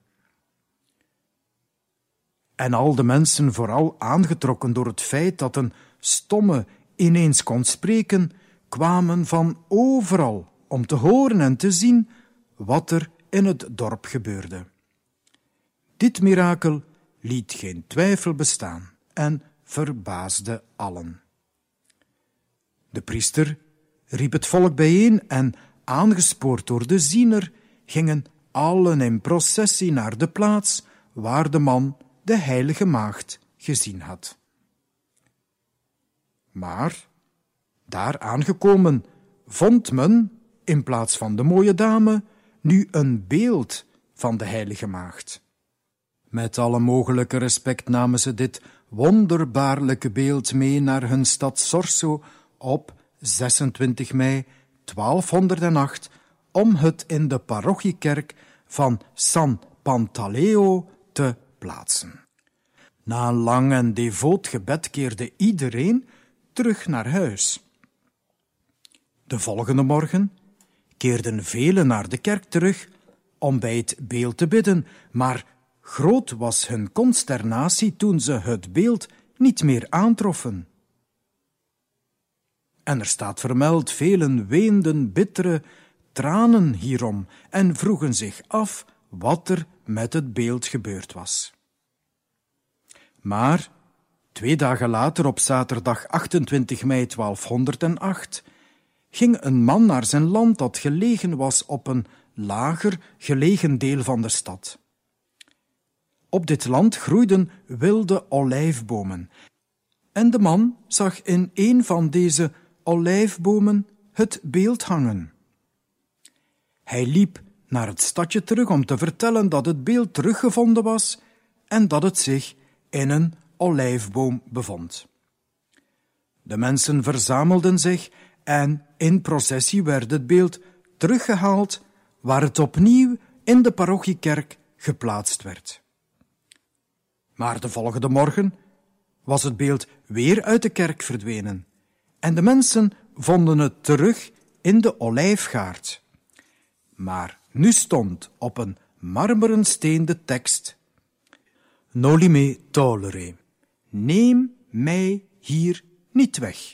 En al de mensen, vooral aangetrokken door het feit dat een stomme ineens kon spreken, kwamen van overal om te horen en te zien wat er in het dorp gebeurde. Dit mirakel liet geen twijfel bestaan en verbaasde allen. De priester riep het volk bijeen en, aangespoord door de ziener, gingen allen in processie naar de plaats waar de man de heilige maagd gezien had. Maar, daar aangekomen, vond men, in plaats van de mooie dame, nu een beeld van de heilige maagd. Met alle mogelijke respect namen ze dit wonderbaarlijke beeld mee naar hun stad Sorso op zesentwintig mei twaalfhonderdacht om het in de parochiekerk van San Pantaleo te plaatsen. Na een lang en devoot gebed keerde iedereen terug naar huis. De volgende morgen keerden velen naar de kerk terug om bij het beeld te bidden, maar groot was hun consternatie toen ze het beeld niet meer aantroffen. En er staat vermeld, velen weenden bittere tranen hierom en vroegen zich af wat er met het beeld gebeurd was. Maar twee dagen later, op zaterdag achtentwintig mei twaalfhonderdacht, ging een man naar zijn land dat gelegen was op een lager gelegen deel van de stad. Op dit land groeiden wilde olijfbomen, en de man zag in een van deze olijfbomen het beeld hangen. Hij liep naar het stadje terug om te vertellen dat het beeld teruggevonden was en dat het zich in een olijfboom bevond. De mensen verzamelden zich en in processie werd het beeld teruggehaald waar het opnieuw in de parochiekerk geplaatst werd. Maar de volgende morgen was het beeld weer uit de kerk verdwenen en de mensen vonden het terug in de olijfgaard. Maar nu stond op een marmeren steen de tekst: Noli me tolere, neem mij hier niet weg.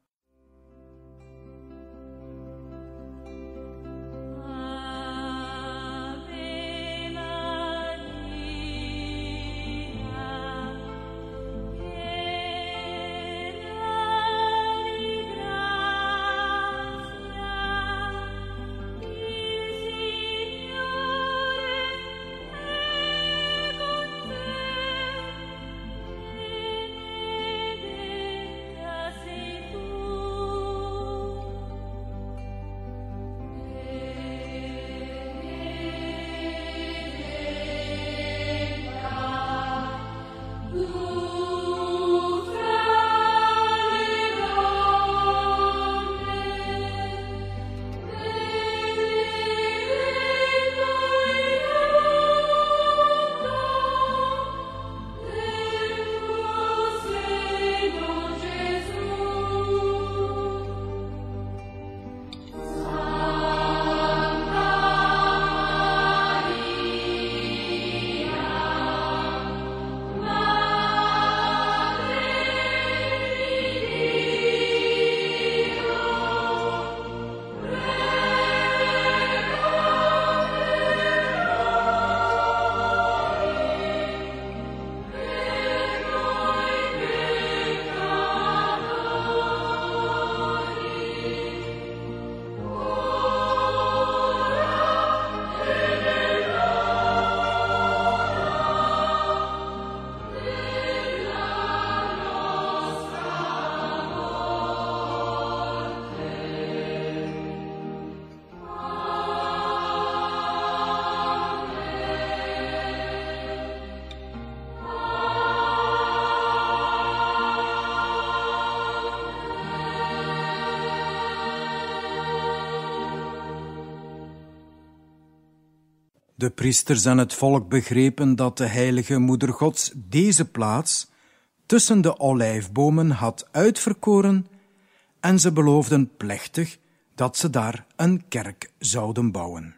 De priesters en het volk begrepen dat de heilige moeder Gods deze plaats tussen de olijfbomen had uitverkoren en ze beloofden plechtig dat ze daar een kerk zouden bouwen.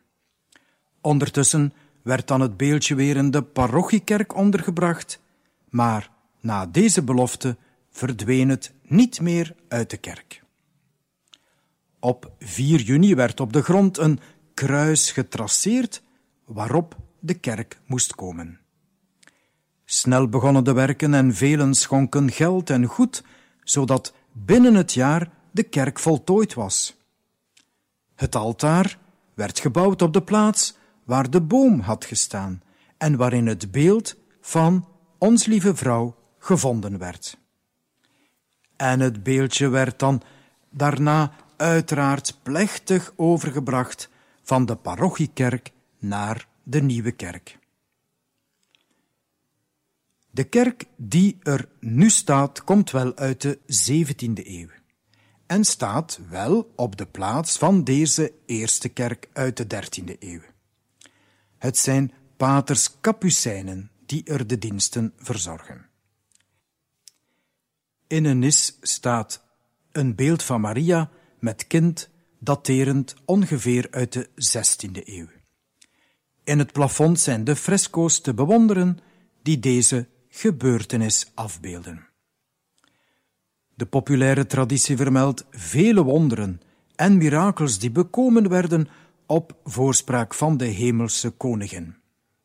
Ondertussen werd dan het beeldje weer in de parochiekerk ondergebracht, maar na deze belofte verdween het niet meer uit de kerk. Op vier juni werd op de grond een kruis getraceerd waarop de kerk moest komen. Snel begonnen de werken en velen schonken geld en goed, zodat binnen het jaar de kerk voltooid was. Het altaar werd gebouwd op de plaats waar de boom had gestaan en waarin het beeld van Ons Lieve Vrouw gevonden werd. En het beeldje werd dan daarna uiteraard plechtig overgebracht van de parochiekerk naar de nieuwe kerk. De kerk die er nu staat, komt wel uit de zeventiende eeuw. en staat wel op de plaats van deze eerste kerk uit de dertiende eeuw. Het zijn paters Capucijnen die er de diensten verzorgen. In een nis staat een beeld van Maria met kind, daterend ongeveer uit de zestiende eeuw. In het plafond zijn de fresco's te bewonderen die deze gebeurtenis afbeelden. De populaire traditie vermeldt vele wonderen en mirakels die bekomen werden op voorspraak van de hemelse koningin.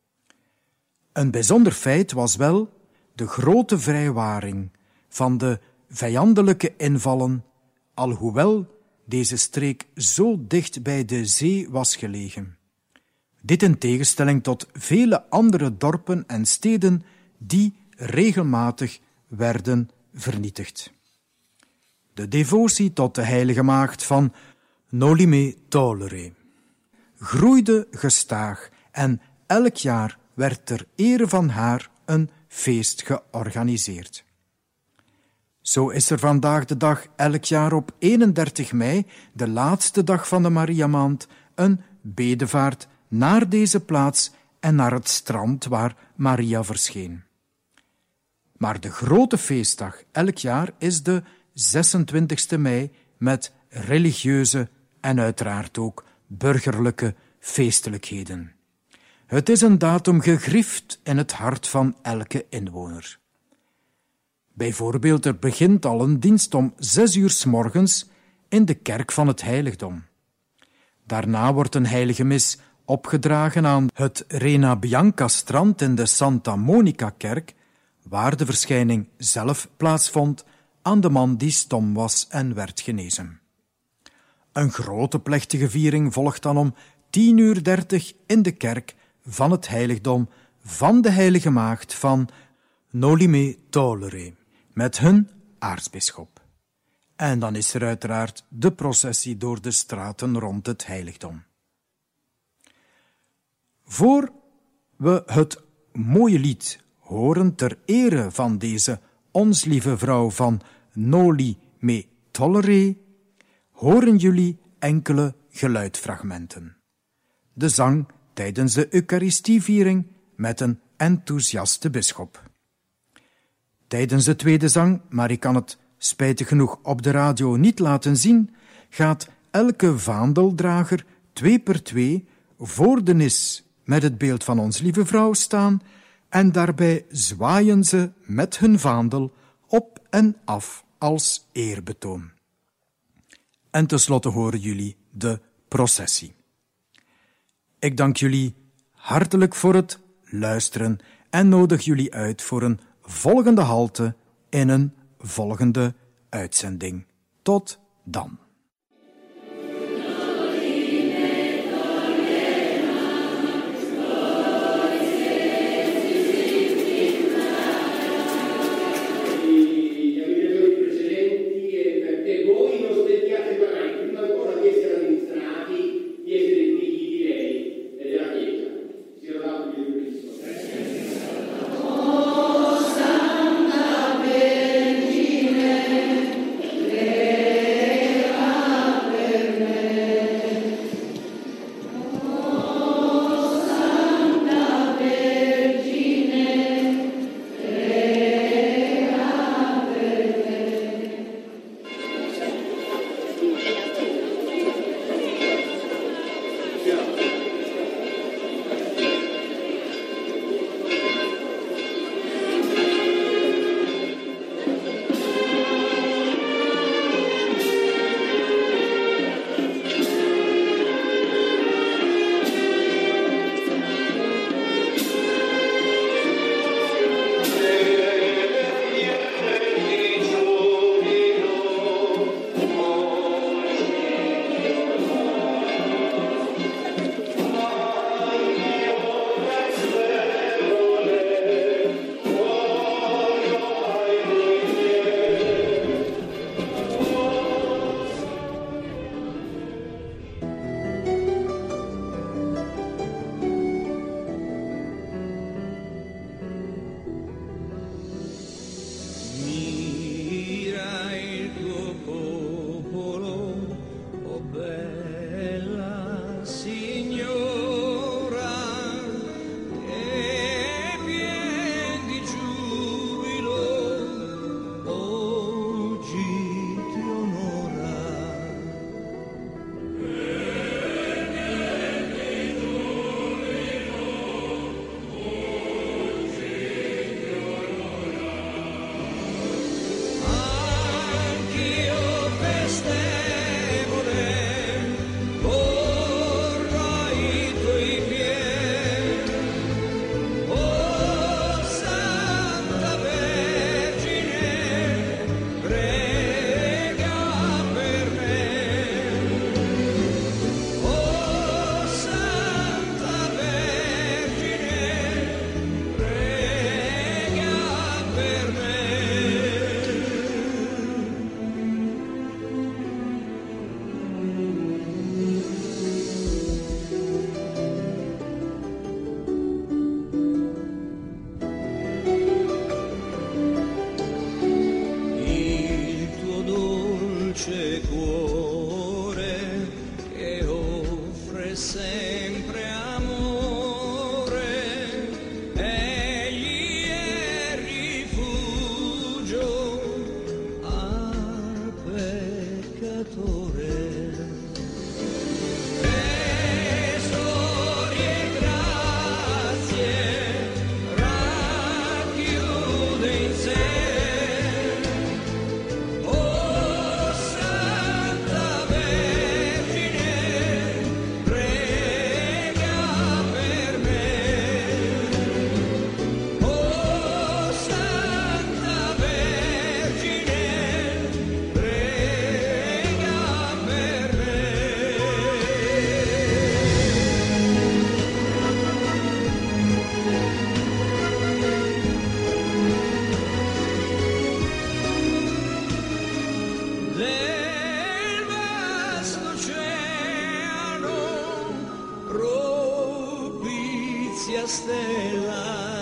Een bijzonder feit was wel de grote vrijwaring van de vijandelijke invallen, alhoewel deze streek zo dicht bij de zee was gelegen. Dit in tegenstelling tot vele andere dorpen en steden die regelmatig werden vernietigd. De devotie tot de heilige maagd van Noli Me Tolere groeide gestaag en elk jaar werd ter ere van haar een feest georganiseerd. Zo is er vandaag de dag elk jaar op eenendertig mei, de laatste dag van de Mariamaand, een bedevaart naar deze plaats en naar het strand waar Maria verscheen. Maar de grote feestdag elk jaar is de zesentwintigste mei met religieuze en uiteraard ook burgerlijke feestelijkheden. Het is een datum gegrift in het hart van elke inwoner. Bijvoorbeeld, er begint al een dienst om zes uur 's morgens in de kerk van het heiligdom. Daarna wordt een heilige mis opgedragen aan het Rena Bianca strand in de Santa Monica kerk, waar de verschijning zelf plaatsvond aan de man die stom was en werd genezen. Een grote plechtige viering volgt dan om tien uur dertig in de kerk van het heiligdom van de heilige maagd van Noli Me Tolere, met hun aartsbisschop. En dan is er uiteraard de processie door de straten rond het heiligdom. Voor we het mooie lied horen ter ere van deze ons lieve vrouw van Noli Me Tolere, horen jullie enkele geluidfragmenten. De zang tijdens de Eucharistieviering met een enthousiaste bisschop. Tijdens de tweede zang, maar ik kan het spijtig genoeg op de radio niet laten zien, gaat elke vaandeldrager twee per twee voor de nis met het beeld van ons lieve vrouw staan en daarbij zwaaien ze met hun vaandel op en af als eerbetoon. En tenslotte horen jullie de processie. Ik dank jullie hartelijk voor het luisteren en nodig jullie uit voor een volgende halte in een volgende uitzending. Tot dan. Vergine, stella